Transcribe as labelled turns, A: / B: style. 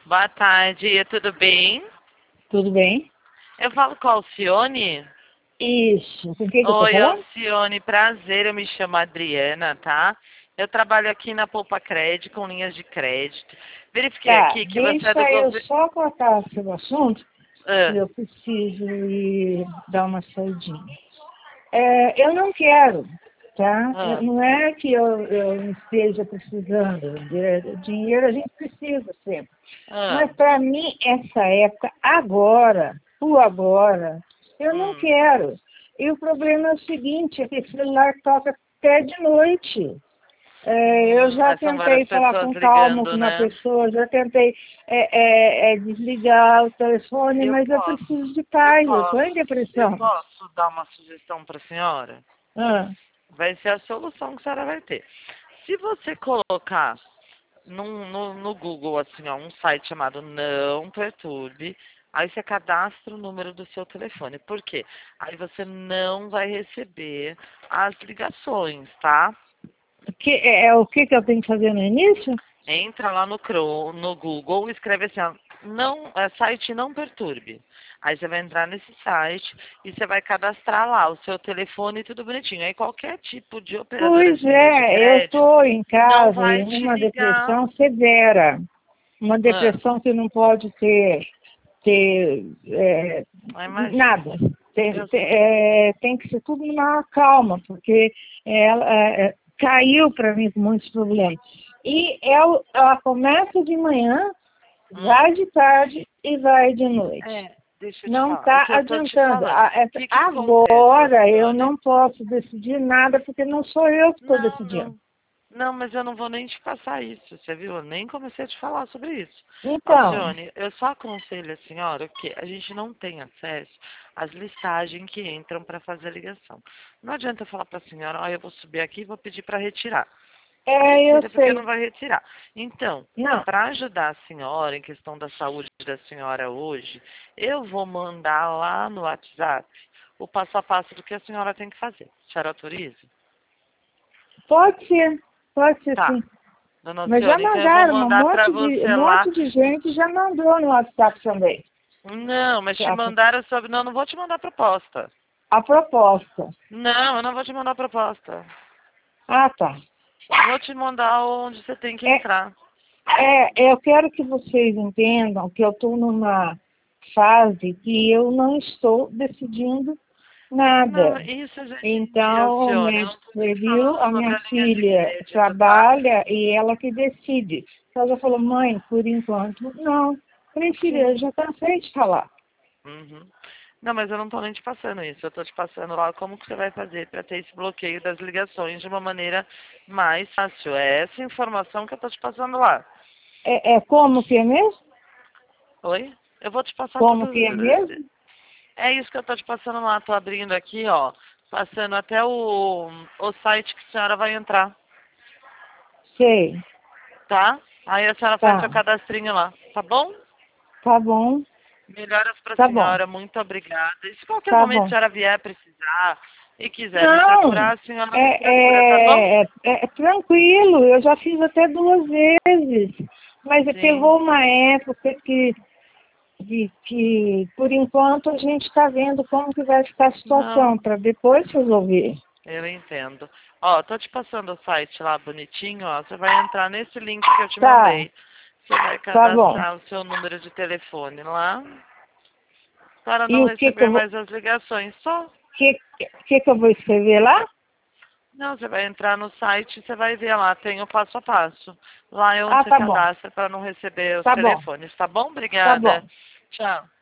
A: Boa tarde, tudo bem?
B: Tudo bem?
A: Eu falo com a Alcione?
B: Isso. Com quem que eu tô
A: Oi,
B: falando?
A: Alcione, prazer, eu me chamo Adriana, tá? Eu trabalho aqui na Poupa Crédito com linhas de crédito. Verifiquei
B: Tá,
A: aqui que você é do
B: deixa eu
A: governo.
B: só cortar seu assunto, que
A: Ah,
B: eu preciso ir dar uma saidinha. Eu não quero, tá?
A: ah,
B: Não é que eu esteja precisando de dinheiro, a gente precisa sempre.
A: ah,
B: Mas para mim, essa época, agora, por agora, eu não
A: hum.
B: quero. E o problema é o seguinte, é que esse celular toca até de noite. Eu já
A: São várias
B: tentei falar
A: pessoas
B: com calma com
A: ligando,
B: uma
A: né?
B: pessoa, já tentei desligar o telefone,
A: Eu
B: mas eu
A: posso,
B: preciso de
A: eu
B: paz, eu estou em
A: posso, eu
B: depressão.
A: posso dar uma sugestão para a senhora?
B: Ah,
A: Vai ser a solução que a senhora vai ter. Se você colocar no Google, assim, ó, um site chamado Não Perturbe. Aí você cadastra o número do seu telefone. Por quê? Aí você não vai receber as ligações, tá?
B: o que eu tenho que fazer no início?
A: Entra lá no Google e escreve assim, ó, não, site Não Perturbe. Aí você vai entrar nesse site e você vai cadastrar lá o seu telefone e tudo bonitinho. Aí qualquer tipo de operadora
B: Pois
A: de linhas de
B: é, eu
A: crédito
B: estou em
A: não
B: casa
A: vai
B: em
A: te
B: uma
A: ligar.
B: depressão severa, uma
A: Ah,
B: depressão que não pode ter
A: imagino.
B: nada.
A: Eu
B: Tem que ser tudo na calma, porque caiu para mim com muitos problemas. E ela começa de manhã,
A: Hum.
B: vai de tarde e vai de noite.
A: Deixa eu te
B: Não
A: falar. O
B: está
A: que eu tô te
B: adiantando.
A: falando. O que acontece,
B: Agora eu
A: Alcione?
B: não posso decidir nada, porque não sou eu que estou
A: Não,
B: decidindo.
A: não. Não, mas eu não vou nem te passar isso, você viu? Eu nem comecei a te falar sobre isso.
B: Então,
A: Alcione, eu só aconselho a senhora que a gente não tem acesso às listagens que entram para fazer a ligação. Não adianta eu falar para a senhora, ó, eu vou subir aqui e vou pedir para retirar.
B: eu
A: Retira porque não
B: sei.
A: vai retirar. Então,
B: Não,
A: para ajudar a senhora em questão da saúde da senhora hoje, eu vou mandar lá no WhatsApp o passo a passo do que a senhora tem que fazer. A senhora autoriza?
B: pode ser
A: Tá.
B: sim.
A: Dona
B: Mas já
A: Alcione, então eu vou
B: mandaram,
A: mandar para
B: um
A: você lá.
B: monte de gente já mandou no WhatsApp também.
A: Não, mas te
B: Tá?
A: mandaram sobre. Não, não vou te mandar proposta.
B: A proposta.
A: Não, eu não vou te mandar proposta.
B: Ah, tá.
A: Vou te mandar onde você tem que
B: É,
A: entrar.
B: eu quero que vocês entendam que eu estou numa fase que eu não estou decidindo
A: Não,
B: nada.
A: isso eu já entendi,
B: Então, o
A: Alcione. Eu não
B: médico
A: tô nem
B: previu,
A: falando
B: a
A: sobre
B: minha
A: a linha de
B: filha
A: crédito, tá?
B: trabalha e ela que decide. Então, ela falou, mãe, por enquanto, não. Falei, filha, eu
A: Sim.
B: já cansei de falar.
A: Uhum. Não, mas eu não tô nem te passando isso. Eu tô te passando lá como que você vai fazer para ter esse bloqueio das ligações de uma maneira mais fácil. É essa informação que eu tô te passando lá.
B: Como que é mesmo?
A: Oi? Eu vou te passar tudo.
B: Como que é mesmo?
A: É isso que eu tô te passando lá. Tô abrindo aqui, ó. Passando até o site que a senhora vai entrar,
B: Sei.
A: tá? Aí a senhora faz seu
B: Tá.
A: cadastrinho lá, tá bom?
B: Tá bom.
A: Melhoras pra
B: Tá bom.
A: senhora, muito obrigada. E se qualquer
B: Tá
A: momento a
B: bom.
A: senhora vier precisar e quiser me
B: Não,
A: procurar, a senhora me procura, tá bom?
B: é tranquilo, eu já fiz até 2 vezes, mas
A: Sim,
B: pegou uma época que por enquanto, a gente está vendo como que vai ficar a situação,
A: não,
B: para depois resolver.
A: eu entendo. Ó, tô te passando o site lá bonitinho, ó. Você vai entrar nesse link que eu te
B: Tá,
A: mandei. Você vai
B: tá bom.
A: cadastrar o seu número de telefone lá para
B: E
A: não
B: o que que eu
A: receber
B: vou,
A: mais as ligações. Só.
B: que eu vou escrever lá?
A: Não, você vai entrar no site e você vai ver lá, tem o passo a passo. Lá é onde
B: Ah,
A: você
B: tá bom,
A: cadastra para não receber os
B: tá bom,
A: telefones, tá bom?
B: tá
A: Obrigada.
B: bom.
A: Tchau.